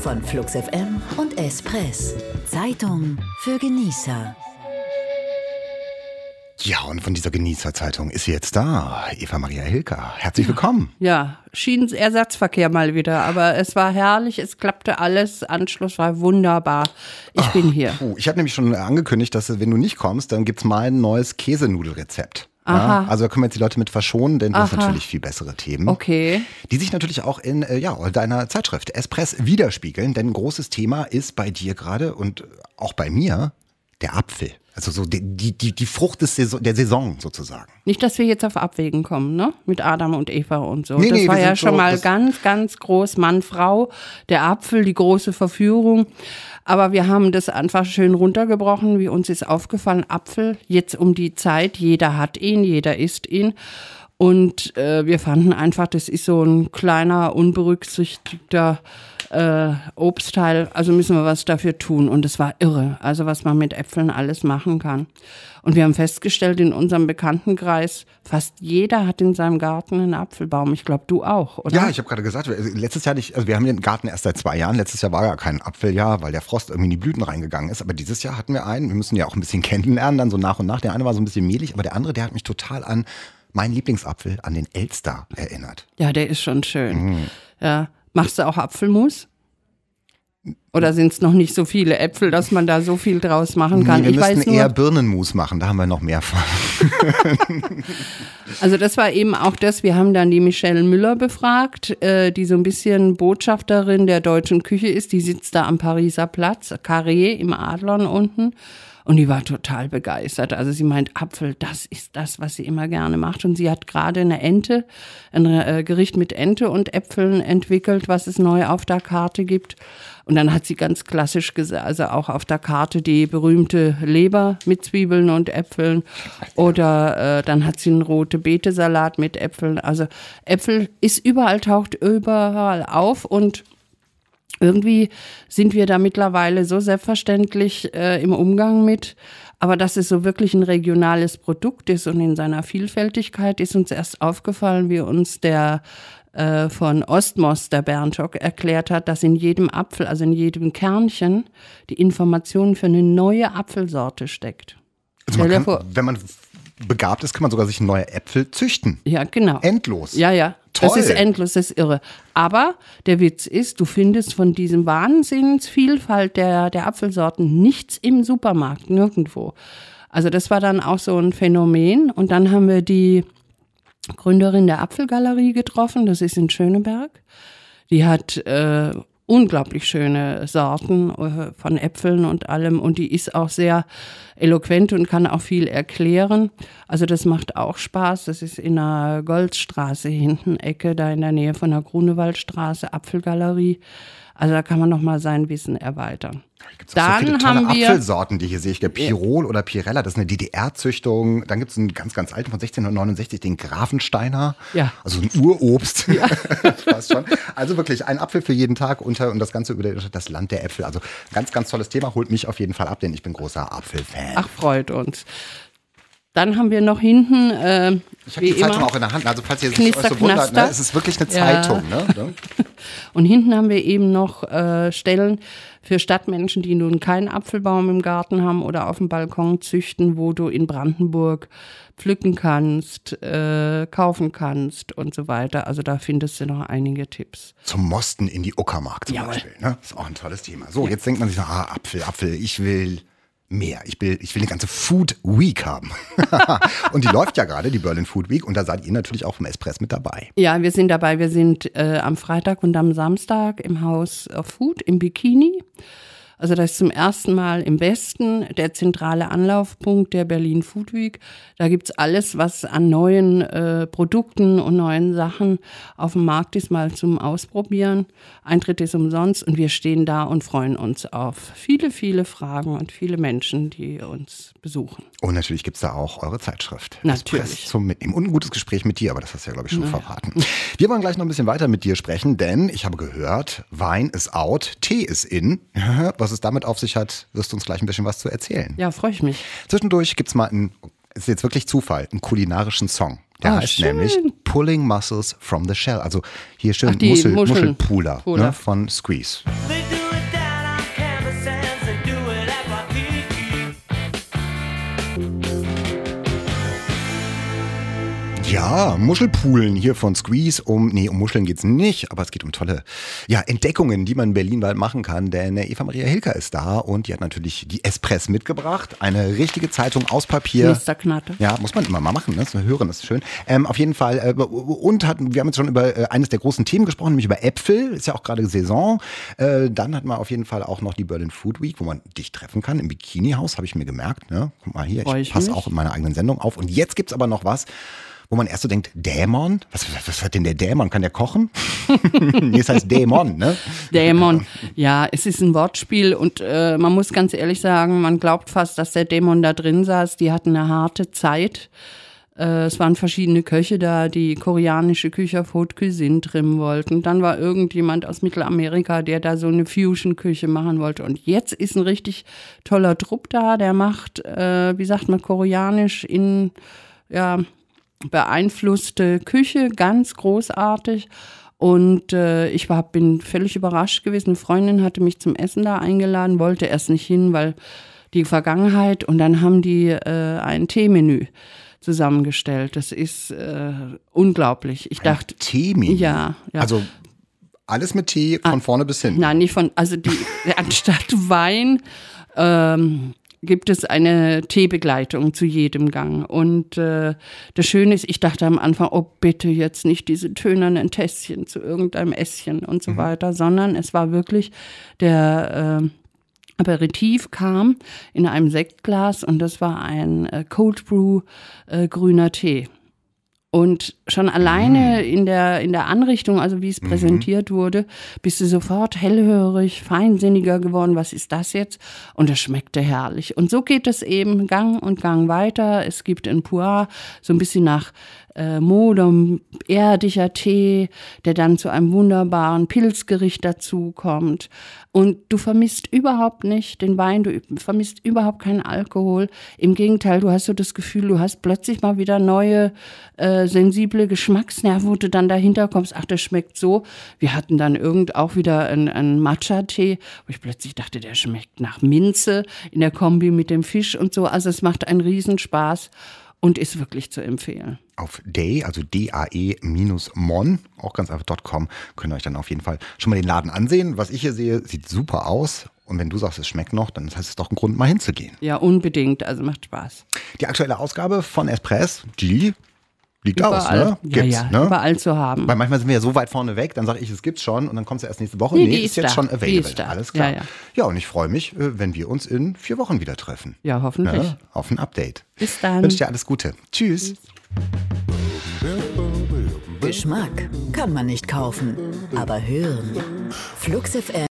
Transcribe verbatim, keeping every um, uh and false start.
von Flux F M und Espress. Zeitung für Genießer. Ja, und von dieser Genießerzeitung ist sie jetzt da. Eva Maria Hilker, herzlich willkommen. Ja, Schienenersatzverkehr mal wieder, aber es war herrlich, es klappte alles, Anschluss war wunderbar. Ich Ach, bin hier. Puh, ich habe nämlich schon angekündigt, dass wenn du nicht kommst, dann gibt's mal ein neues Käsenudelrezept. Ja, also da können wir jetzt die Leute mit verschonen, denn das sind natürlich viel bessere Themen. Okay. Die sich natürlich auch in äh, ja, deiner Zeitschrift Espress widerspiegeln, denn ein großes Thema ist bei dir gerade und auch bei mir der Apfel. Also so die, die, die Frucht des Saison, der Saison sozusagen. Nicht, dass wir jetzt auf Abwägen kommen, ne? Mit Adam und Eva und so. Nee, das nee, war wir ja sind schon so, mal ganz, ganz groß Mann, Frau, der Apfel, die große Verführung. Aber wir haben das einfach schön runtergebrochen, wie uns ist aufgefallen, Apfel, jetzt um die Zeit, jeder hat ihn, jeder isst ihn. Und äh, wir fanden einfach, das ist so ein kleiner, unberücksichtigter äh, Obstteil, also müssen wir was dafür tun. Und es war irre, also was man mit Äpfeln alles machen kann. Und wir haben festgestellt, in unserem Bekanntenkreis, fast jeder hat in seinem Garten einen Apfelbaum. Ich glaube, du auch, oder? Ja, ich habe gerade gesagt, letztes Jahr nicht, also wir haben den Garten erst seit zwei Jahren. Letztes Jahr war ja kein Apfeljahr, weil der Frost irgendwie in die Blüten reingegangen ist. Aber dieses Jahr hatten wir einen, wir müssen ja auch ein bisschen kennenlernen, dann so nach und nach. Der eine war so ein bisschen mehlig, aber der andere, der hat mich total an meinen Lieblingsapfel, an den Elster erinnert. Ja, der ist schon schön. Mhm. Ja. Machst du auch Apfelmus? Oder sind es noch nicht so viele Äpfel, dass man da so viel draus machen kann? Nee, wir ich müssten weiß nur, eher Birnenmus machen, da haben wir noch mehr von. Also das war eben auch das, wir haben dann die Michelle Müller befragt, äh, die so ein bisschen Botschafterin der deutschen Küche ist. Die sitzt da am Pariser Platz, Carré im Adlon unten. Und die war total begeistert. Also sie meint, Apfel, das ist das, was sie immer gerne macht. Und sie hat gerade eine Ente, ein äh, Gericht mit Ente und Äpfeln entwickelt, was es neu auf der Karte gibt. Und dann hat sie ganz klassisch gesagt, also auch auf der Karte die berühmte Leber mit Zwiebeln und Äpfeln. Oder äh, dann hat sie einen rote Beete-Salat mit Äpfeln. Also Äpfel ist überall, taucht überall auf und irgendwie sind wir da mittlerweile so selbstverständlich äh, im Umgang mit, aber dass es so wirklich ein regionales Produkt ist und in seiner Vielfältigkeit ist uns erst aufgefallen, wie uns der äh, von Ostmos, der Bernd Schock, erklärt hat, dass in jedem Apfel, also in jedem Kernchen, die Information für eine neue Apfelsorte steckt. Also man kann, wenn man begabt ist, kann man sogar sich neue Äpfel züchten. Ja, genau. Endlos. Ja, ja. Toll. Das ist endlos, das ist irre. Aber der Witz ist, du findest von diesem Wahnsinnsvielfalt der, der Apfelsorten nichts im Supermarkt, nirgendwo. Also das war dann auch so ein Phänomen. Und dann haben wir die Gründerin der Apfelgalerie getroffen, das ist in Schöneberg. Die hat äh, unglaublich schöne Sorten äh, von Äpfeln und allem. Und die ist auch sehr eloquent und kann auch viel erklären. Also das macht auch Spaß. Das ist in der Goldstraße hinten, Ecke, da in der Nähe von der Grunewaldstraße, Apfelgalerie. Also da kann man nochmal sein Wissen erweitern. Gibt es auch Dann so viele tolle haben wir Apfelsorten, die hier sehe ich. Der Pirol oder Pirella, das ist eine D D R-Züchtung. Dann gibt es einen ganz, ganz alten von sechzehnhundertneunundsechzig, den Grafensteiner. Ja. Also ein Urobst. Ja. Fast schon. Also wirklich ein Apfel für jeden Tag unter und das Ganze über das Land der Äpfel. Also ganz, ganz tolles Thema. Holt mich auf jeden Fall ab, denn ich bin großer Apfelfan. Ach, freut uns. Dann haben wir noch hinten, äh, ich habe die Zeitung immer, auch in der Hand, also falls ihr Knister, euch so wundert, ne, es ist wirklich eine Zeitung. Ja. Ne? Und hinten haben wir eben noch äh, Stellen für Stadtmenschen, die nun keinen Apfelbaum im Garten haben oder auf dem Balkon züchten, wo du in Brandenburg pflücken kannst, äh, kaufen kannst und so weiter. Also da findest du noch einige Tipps. Zum Mosten in die Uckermark zum Jawohl. Beispiel. Ne? Das ist auch ein tolles Thema. So, ja. Jetzt denkt man sich, ah, Apfel, Apfel, ich will mehr. Ich will, ich will eine ganze Food Week haben. Und die läuft ja gerade, die Berlin Food Week. Und da seid ihr natürlich auch vom Espress mit dabei. Ja, wir sind dabei. Wir sind äh, am Freitag und am Samstag im Haus of Food im Bikini. Also das ist zum ersten Mal im Westen der zentrale Anlaufpunkt der Berlin Food Week. Da gibt's alles, was an neuen äh, Produkten und neuen Sachen auf dem Markt ist, mal zum Ausprobieren. Eintritt ist umsonst und wir stehen da und freuen uns auf viele, viele Fragen und viele Menschen, die uns besuchen. Und natürlich gibt's da auch eure Zeitschrift. Natürlich. Espress zum Mitnehmen. Und ein gutes Gespräch mit dir, aber das hast du ja, glaube ich, schon naja. verraten. Wir wollen gleich noch ein bisschen weiter mit dir sprechen, denn ich habe gehört, Wein ist out, Tee ist in. Was es damit auf sich hat, wirst du uns gleich ein bisschen was zu erzählen. Ja, freue ich mich. Zwischendurch gibt es mal einen, ist jetzt wirklich Zufall, einen kulinarischen Song. Der oh, heißt schön. nämlich Pulling Muscles from the Shell. Also hier schön Ach, die Muschel, Muscheln. Muschelpuller Puder. Ne, von Squeeze. They do Ja, Muschelpoolen hier von Squeeze. Um, nee, um Muscheln geht's nicht, aber es geht um tolle ja, Entdeckungen, die man in Berlin bald machen kann. Denn Eva Maria Hilker ist da und die hat natürlich die Espress mitgebracht. Eine richtige Zeitung aus Papier. Mister Knatte. Ja, muss man immer mal machen, ne? Das Hören ist schön. Ähm, auf jeden Fall. Äh, und hat, wir haben jetzt schon über äh, eines der großen Themen gesprochen, nämlich über Äpfel. Ist ja auch gerade Saison. Äh, dann hat man auf jeden Fall auch noch die Berlin Food Week, wo man dich treffen kann. Im Bikini-Haus, habe ich mir gemerkt. Ne? Guck mal hier, ich, ich passe auch in meiner eigenen Sendung auf. Und jetzt gibt's aber noch was, wo man erst so denkt, Dämon? Was, was, was hat denn der Dämon? Kann der kochen? Nee, es heißt Dämon, ne? Dämon, ja, es ist ein Wortspiel und äh, man muss ganz ehrlich sagen, man glaubt fast, dass der Dämon da drin saß. Die hatten eine harte Zeit. Äh, es waren verschiedene Köche da, die koreanische Küche auf Haute Cuisine trimmen wollten. Dann war irgendjemand aus Mittelamerika, der da so eine Fusion-Küche machen wollte. Und jetzt ist ein richtig toller Trupp da, der macht, äh, wie sagt man, koreanisch in, ja, beeinflusste Küche, ganz großartig. Und äh, ich war, bin völlig überrascht gewesen. Eine Freundin hatte mich zum Essen da eingeladen, wollte erst nicht hin, weil die Vergangenheit. Und dann haben die äh, ein Teemenü zusammengestellt. Das ist äh, unglaublich. Ich ein dachte, Teemenü? Ja, ja. Also alles mit Tee von ah, vorne bis hinten? Nein, nicht von, also die, anstatt Wein ähm, gibt es eine Teebegleitung zu jedem Gang. Und äh, das Schöne ist, ich dachte am Anfang, oh bitte jetzt nicht diese tönernen Tässchen zu irgendeinem Ässchen und so mhm. weiter, sondern es war wirklich der äh, Aperitif kam in einem Sektglas und das war ein äh, Cold Brew äh, grüner Tee. Und schon alleine mm. in der, in der Anrichtung, also wie es mm-hmm. präsentiert wurde, bist du sofort hellhörig, feinsinniger geworden. Was ist das jetzt? Und es schmeckte herrlich. Und so geht es eben Gang und Gang weiter. Es gibt ein Puer, so ein bisschen nach äh, Modum, erdiger Tee, der dann zu einem wunderbaren Pilzgericht dazu kommt. Und du vermisst überhaupt nicht den Wein, du vermisst überhaupt keinen Alkohol. Im Gegenteil, du hast so das Gefühl, du hast plötzlich mal wieder neue, äh, sensible Geschmacksnerven, wo du dann dahinter kommst, ach, das schmeckt so. Wir hatten dann irgend auch wieder einen, einen Matcha-Tee, wo ich plötzlich dachte, der schmeckt nach Minze in der Kombi mit dem Fisch und so. Also es macht einen Riesenspaß und ist wirklich zu empfehlen. Auf Day, also D A E Mon, auch ganz einfach .com, könnt ihr euch dann auf jeden Fall schon mal den Laden ansehen. Was ich hier sehe, sieht super aus. Und wenn du sagst, es schmeckt noch, dann heißt es doch ein Grund, mal hinzugehen. Ja, unbedingt. Also macht Spaß. Die aktuelle Ausgabe von Espress, die liegt überall aus, ne? Gibt's, ja, ja, ne? Überall zu haben. Weil manchmal sind wir ja so weit vorne weg, dann sage ich, es gibt's schon und dann kommt es ja erst nächste Woche. Nee, nee die ist, ist jetzt da. schon available. Die ist da. Alles klar. Ja, ja. ja, und ich freue mich, wenn wir uns in vier Wochen wieder treffen. Ja, hoffentlich. Ne? Auf ein Update. Bis dann. Ich wünsche dir alles Gute. Tschüss. Tschüss. Geschmack kann man nicht kaufen, aber hören. Flux F M